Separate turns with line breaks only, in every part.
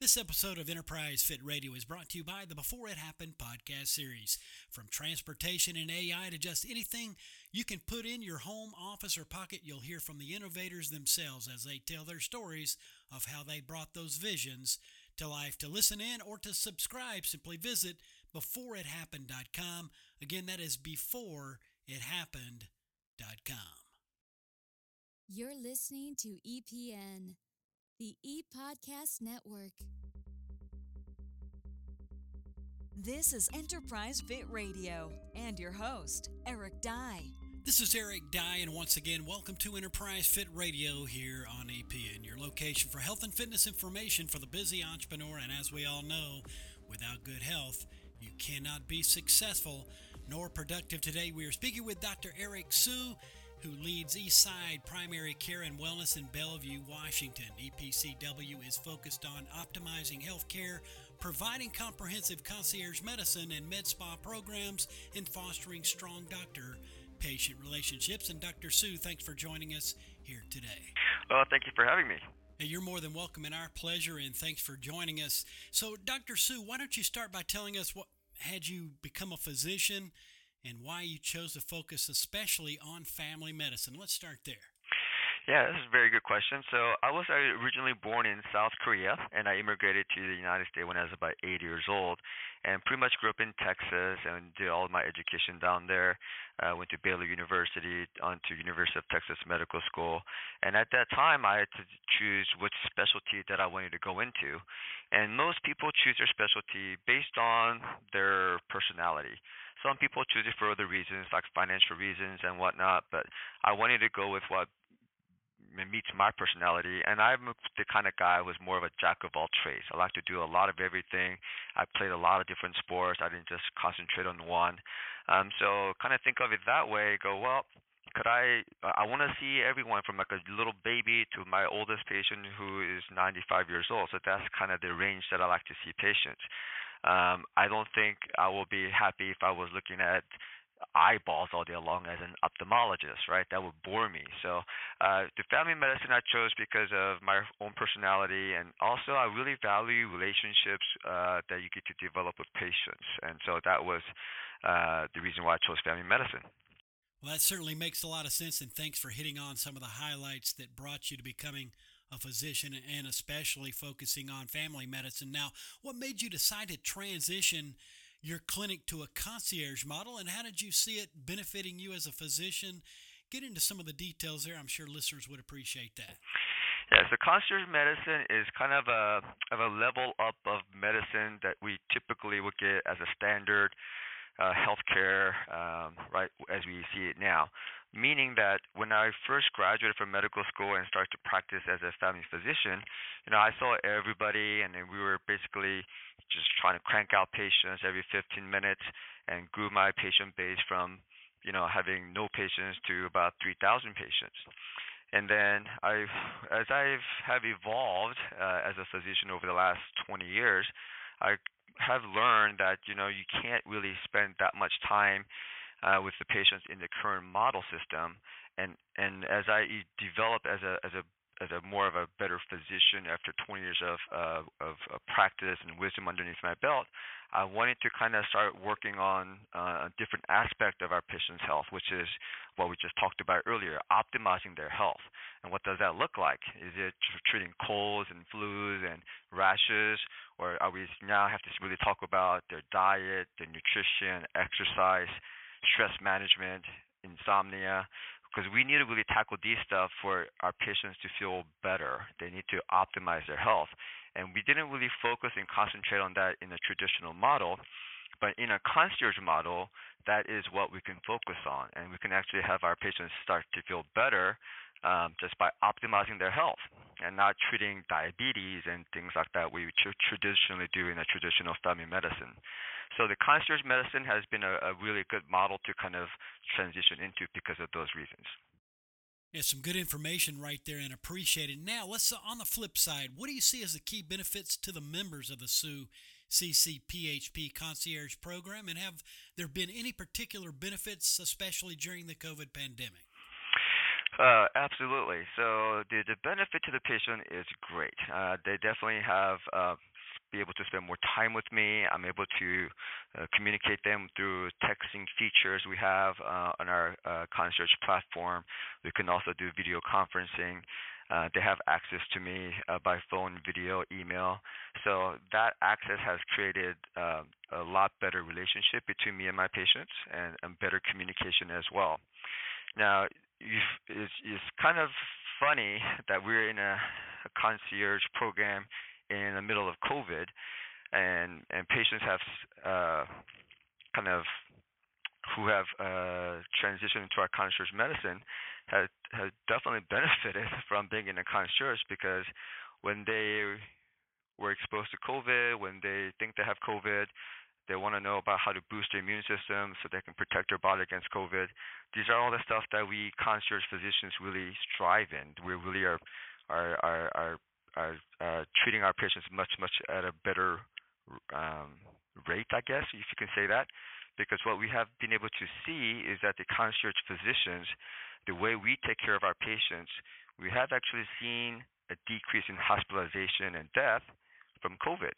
This episode of Enterprise Fit Radio is brought to you by the Before It Happened podcast series. From transportation and AI to just anything you can put in your home, office, or pocket, you'll hear from the innovators themselves as they tell their stories of how they brought those visions to life. To listen in or to subscribe, simply visit beforeithappened.com. Again, that is beforeithappened.com.
You're listening to EPN, the ePodcast Network. This is Enterprise Fit Radio and your host, Eric Dye.
This is Eric Dye, and once again, welcome to Enterprise Fit Radio here on EPN, your location for health and fitness information for the busy entrepreneur. And as we all know, without good health, you cannot be successful nor productive. Today, we are speaking with Dr. Eric Sue, who leads Eastside Primary Care and Wellness in Bellevue, Washington. EPCW is focused on optimizing health care, providing comprehensive concierge medicine and med spa programs, and fostering strong doctor-patient relationships. And Dr. Sue, thanks for joining us here today.
Well, thank you for having me.
Hey, you're more than welcome, and our pleasure, and thanks for joining us. So, Dr. Sue, why don't you start by telling us what had you become a physician and why you chose to focus especially on family medicine? Let's start there.
Yeah, this is a very good question. So I was originally born in South Korea, and I immigrated to the United States when I was about 8 years old, and pretty much grew up in Texas and did all of my education down there. Went to Baylor University, on to University of Texas Medical School, and at that time I had to choose which specialty that I wanted to go into. And most people choose their specialty based on their personality. Some people choose it for other reasons, like financial reasons and whatnot, but I wanted to go with what meets my personality, and I'm the kind of guy who was more of a jack of all trades. I like to do a lot of everything. I played a lot of different sports. I didn't just concentrate on one. So kind of think of it that way. Go, well, I want to see everyone from like a little baby to my oldest patient who is 95 years old. So that's kind of the range that I like to see patients. I don't think I will be happy if I was looking at eyeballs all day long as an ophthalmologist, right? That would bore me. So the family medicine I chose because of my own personality, and also I really value relationships that you get to develop with patients. And so that was the reason why I chose family medicine.
Well, that certainly makes a lot of sense, and thanks for hitting on some of the highlights that brought you to becoming a physician and especially focusing on family medicine. Now, what made you decide to transition your clinic to a concierge model, and how did you see it benefiting you as a physician? Get into some of the details there. I'm sure listeners would appreciate that.
Yeah, so concierge medicine is kind of a level up of medicine that we typically would get as a standard healthcare, right, as we see it now. Meaning that when I first graduated from medical school and started to practice as a family physician, I saw everybody, and then we were basically just trying to crank out patients every 15 minutes and grew my patient base from, having no patients to about 3,000 patients. And then as I have evolved as a physician over the last 20 years, I have learned that, you can't really spend that much time with the patients in the current model system, and as I develop as a more of a better physician after 20 years of practice and wisdom underneath my belt, I wanted to kind of start working on a different aspect of our patients' health, which is what we just talked about earlier, optimizing their health. And what does that look like? Is it treating colds and flus and rashes, or are we now have to really talk about their diet, their nutrition, exercise, stress management, insomnia? Because we need to really tackle these stuff for our patients to feel better. They need to optimize their health. And we didn't really focus and concentrate on that in a traditional model. But in a concierge model, that is what we can focus on. And we can actually have our patients start to feel better just by optimizing their health and not treating diabetes and things like that we traditionally do in a traditional family medicine. So the concierge medicine has been a really good model to kind of transition into because of those reasons.
Yeah, some good information right there, and appreciate it. Now, let's on the flip side, what do you see as the key benefits to the members of the Sue CCPHP concierge program, and have there been any particular benefits, especially during the COVID pandemic?
Absolutely. So the benefit to the patient is great. They definitely have be able to spend more time with me. I'm able to communicate them through texting features we have on our concierge platform. We can also do video conferencing. They have access to me by phone, video, email. So that access has created a lot better relationship between me and my patients, and better communication as well. Now, it's kind of funny that we're in a concierge program in the middle of COVID, and patients have kind of who have transitioned into our concierge medicine has definitely benefited from being in a concierge, because when they were exposed to COVID, when they think they have COVID, they want to know about how to boost their immune system so they can protect their body against COVID. These are all the stuff that we concierge physicians really strive in. We really are treating our patients much at a better rate, I guess, if you can say that. Because what we have been able to see is that the concierge physicians, the way we take care of our patients, we have actually seen a decrease in hospitalization and death from COVID.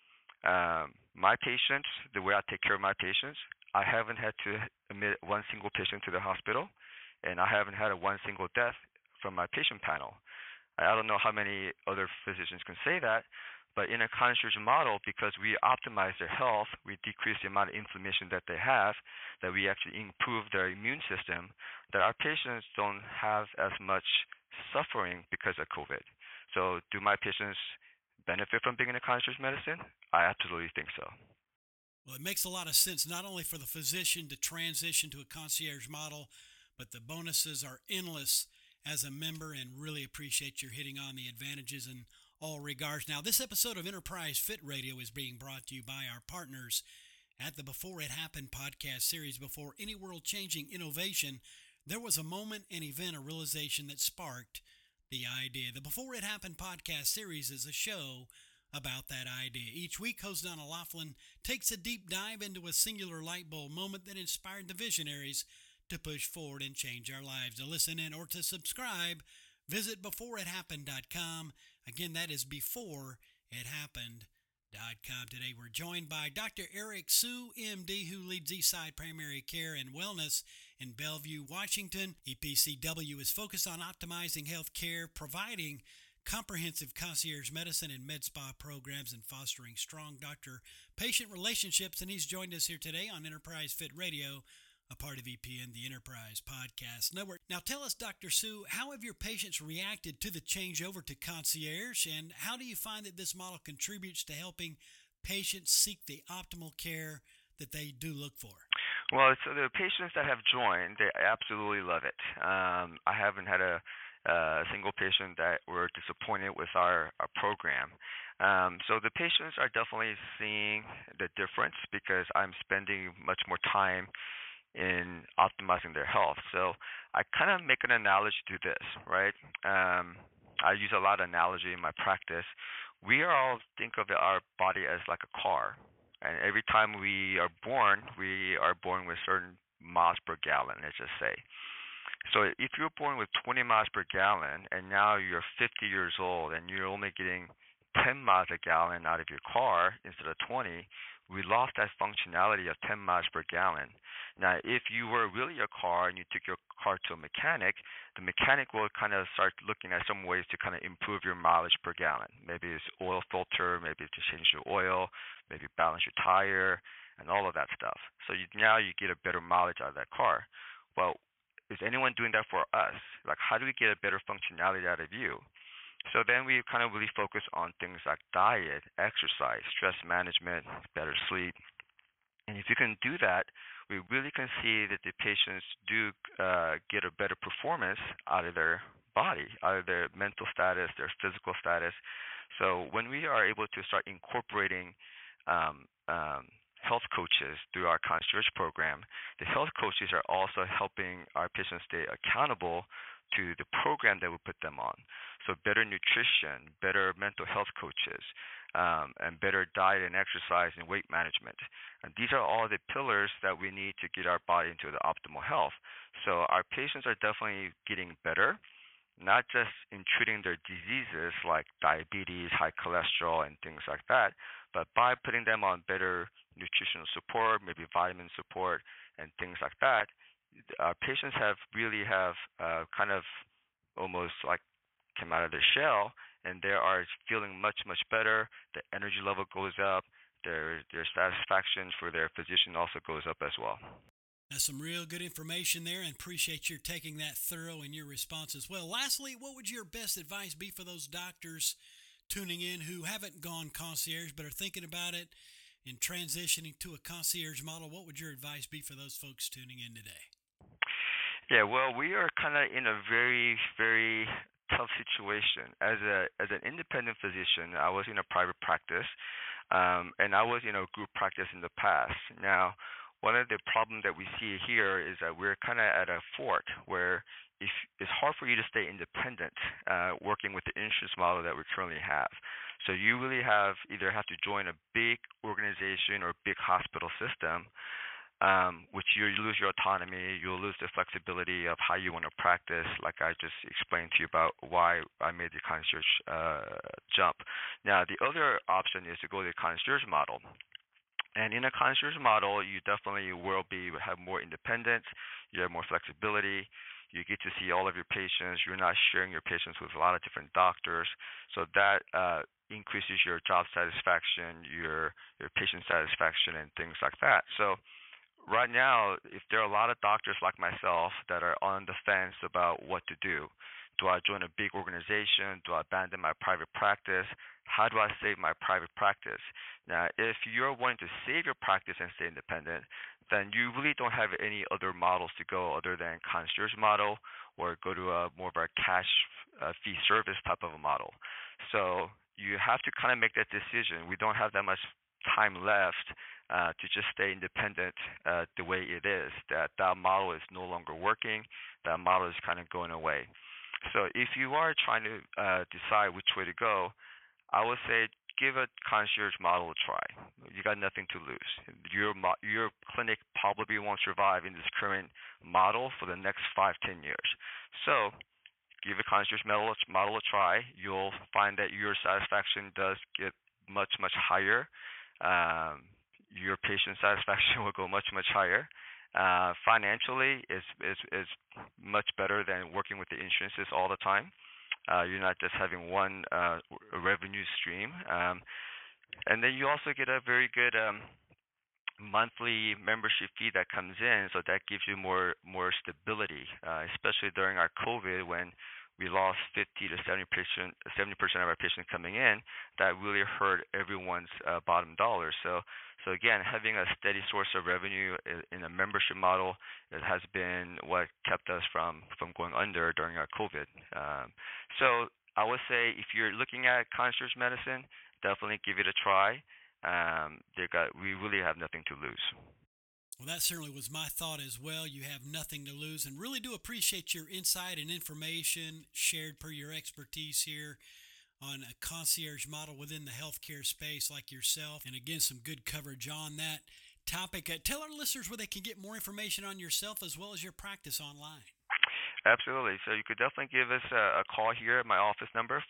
My patients, the way I take care of my patients, I haven't had to admit one single patient to the hospital, and I haven't had one single death from my patient panel. I don't know how many other physicians can say that, but in a concierge model, because we optimize their health, we decrease the amount of inflammation that they have, that we actually improve their immune system, that our patients don't have as much suffering because of COVID. So do my patients benefit from being in a concierge medicine? I absolutely think so.
Well, it makes a lot of sense, not only for the physician to transition to a concierge model, but the bonuses are endless as a member, and really appreciate your hitting on the advantages in all regards. Now, this episode of Enterprise Fit Radio is being brought to you by our partners at the Before It Happened podcast series. Before any world-changing innovation, there was a moment, an event, a realization that sparked the idea. The Before It Happened podcast series is a show about that idea. Each week, host Donna Laughlin takes a deep dive into a singular light bulb moment that inspired the visionaries to push forward and change our lives. To listen in or to subscribe, visit beforeithappened.com. Again, that is beforeithappened.com. Today, we're joined by Dr. Eric Sue, MD, who leads Eastside Primary Care and Wellness in Bellevue, Washington. EPCW is focused on optimizing health care, providing comprehensive concierge medicine and med spa programs, and fostering strong doctor-patient relationships. And he's joined us here today on Enterprise Fit Radio, a part of EPN, the Enterprise Podcast Network. Now tell us, Dr. Sue, how have your patients reacted to the change over to concierge, and how do you find that this model contributes to helping patients seek the optimal care that they do look for?
Well, so the patients that have joined, they absolutely love it. I haven't had a single patient that were disappointed with our program. So the patients are definitely seeing the difference, because I'm spending much more time in optimizing their health. So I kind of make an analogy to this, right? I use a lot of analogy in my practice. We are all think of our body as like a car, and every time we are born with certain miles per gallon, let's just say. So if you're born with 20 miles per gallon, and now you're 50 years old, and you're only getting 10 miles a gallon out of your car instead of 20, we lost that functionality of 10 miles per gallon. Now, if you were really a car and you took your car to a mechanic, the mechanic will kind of start looking at some ways to kind of improve your mileage per gallon. Maybe it's oil filter, maybe it's to change your oil, maybe balance your tire, and all of that stuff. So now you get a better mileage out of that car. Well, is anyone doing that for us? Like, how do we get a better functionality out of you? So then we kind of really focus on things like diet, exercise, stress management, better sleep. And if you can do that, we really can see that the patients do get a better performance out of their body, out of their mental status, their physical status. So when we are able to start incorporating health coaches through our concierge program, the health coaches are also helping our patients stay accountable to the program that we put them on. So better nutrition, better mental health coaches, and better diet and exercise and weight management. And these are all the pillars that we need to get our body into the optimal health. So our patients are definitely getting better. not just in treating their diseases like diabetes, high cholesterol, and things like that, but by putting them on better nutritional support, maybe vitamin support, and things like that, patients have kind of almost like came out of their shell, and they are feeling much better. The energy level goes up. Their satisfaction for their physician also goes up as well.
That's some real good information there, and appreciate your taking that thorough in your response as well. Lastly, what would your best advice be for those doctors tuning in who haven't gone concierge but are thinking about it and transitioning to a concierge model? What would your advice be for those folks tuning in today?
Yeah, well, we are kind of in a very, very tough situation. As an independent physician, I was in a private practice, and I was in a group practice in the past. Now, one of the problems that we see here is that we're kind of at a fork where it's hard for you to stay independent working with the insurance model that we currently have. So you really either have to join a big organization or big hospital system, which you lose your autonomy, you'll lose the flexibility of how you want to practice, like I just explained to you about why I made the concierge jump. Now, the other option is to go to the concierge model. And in a concierge model, you definitely will have more independence, you have more flexibility, you get to see all of your patients, you're not sharing your patients with a lot of different doctors, so that increases your job satisfaction, your patient satisfaction, and things like that. So right now, if there are a lot of doctors like myself that are on the fence about what to do I join a big organization? Do I abandon my private practice? How do I save my private practice? Now, if you're wanting to save your practice and stay independent, then you really don't have any other models to go other than concierge model or go to more of a cash fee service type of a model. So you have to kind of make that decision. We don't have that much time left to just stay independent the way it is. That model is no longer working. That model is kind of going away. So if you are trying to decide which way to go, I would say give a concierge model a try. You got nothing to lose. Your clinic probably won't survive in this current model for the next 5-10 years. So give a concierge model a try. You'll find that your satisfaction does get much higher. Your patient satisfaction will go much higher. Financially is much better than working with the insurances all the time. You're not just having one revenue stream, and then you also get a very good monthly membership fee that comes in, so that gives you more stability, especially during our COVID when we lost 50 to 70% of our patients coming in. That really hurt everyone's bottom dollar. So again, having a steady source of revenue in a membership model, it has been what kept us from going under during our COVID. So I would say if you're looking at concierge medicine, definitely give it a try. We really have nothing to lose.
Well, that certainly was my thought as well. You have nothing to lose, and really do appreciate your insight and information shared per your expertise here on a concierge model within the healthcare space like yourself. And again, some good coverage on that topic. Tell our listeners where they can get more information on yourself as well as your practice online.
Absolutely. So you could definitely give us a call here at my office number,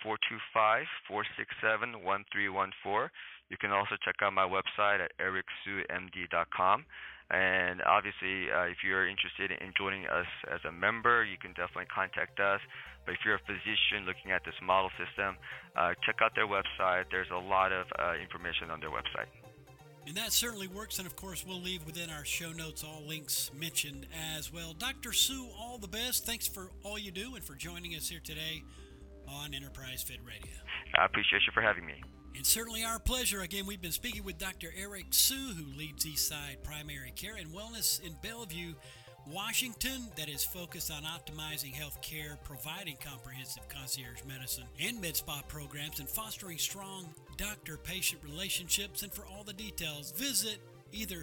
425-467-1314. You can also check out my website at ericsuemd.com. And obviously, if you're interested in joining us as a member, you can definitely contact us. But if you're a physician looking at this model system, check out their website. There's a lot of information on their website.
And that certainly works. And, of course, we'll leave within our show notes all links mentioned as well. Dr. Su, all the best. Thanks for all you do and for joining us here today on Enterprise Fit Radio.
I appreciate you for having me.
And certainly our pleasure. Again, we've been speaking with Dr. Eric Su, who leads Eastside Primary Care and Wellness in Bellevue, Washington, that is focused on optimizing health care, providing comprehensive concierge medicine and med spa programs, and fostering strong doctor-patient relationships. And for all the details, visit either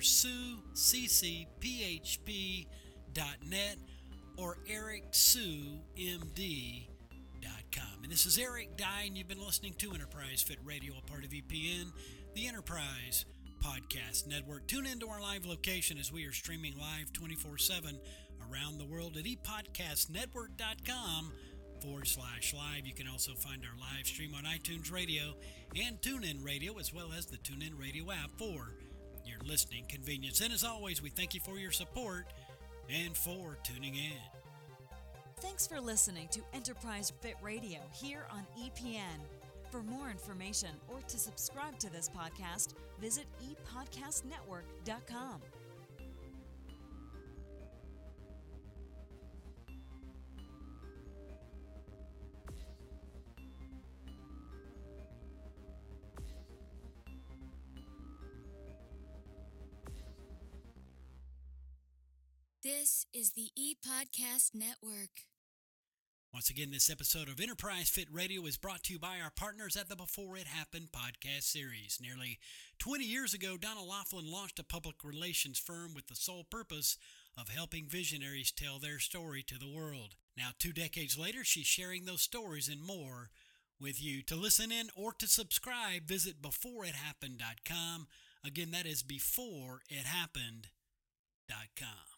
succphp.net or ericsuemd.com. And this is Eric Dye, and you've been listening to Enterprise Fit Radio, a part of EPN, the Enterprise Podcast Network. Tune into our live location as we are streaming live 24/7 around the world at epodcastnetwork.com radio.com/live. You can also find our live stream on iTunes Radio and TuneIn Radio, as well as the TuneIn Radio app for your listening convenience. And as always, we thank you for your support and for tuning in.
Thanks for listening to Enterprise Fit Radio here on EPN. For more information or to subscribe to this podcast, visit epodcastnetwork.com.
This is the ePodcast Network.
Once again, this episode of Enterprise Fit Radio is brought to you by our partners at the Before It Happened podcast series. Nearly 20 years ago, Donna Laughlin launched a public relations firm with the sole purpose of helping visionaries tell their story to the world. Now, 2 decades later, she's sharing those stories and more with you. To listen in or to subscribe, visit beforeithappened.com. Again, that is beforeithappened.com.